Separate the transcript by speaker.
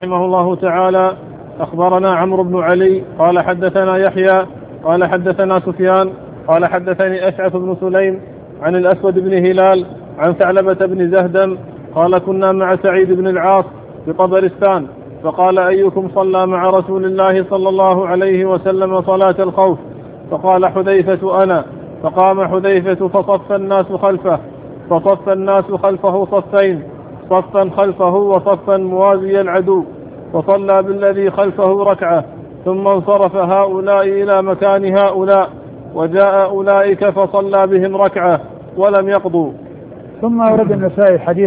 Speaker 1: رحمه الله تعالى أخبرنا عمرو بن علي قال حدثنا يحيى قال حدثنا سفيان قال حدثني أشعث بن سليم عن الأسود بن هلال عن ثعلبة بن زهدم قال كنا مع سعيد بن العاص بطبرستان فقال أيكم صلى مع رسول الله صلى الله عليه وسلم صلاة الخوف؟ فقال حذيفة أنا. فقام حذيفة فصف الناس خلفه صفين، صفا خلفه وصفا موازي العدو، فصلى بالذي خلفه ركعة، ثم انصرف هؤلاء إلى مكان هؤلاء، وجاء أولئك فصلى بهم ركعة ولم يقضوا.
Speaker 2: ثم ورد النسائي حديث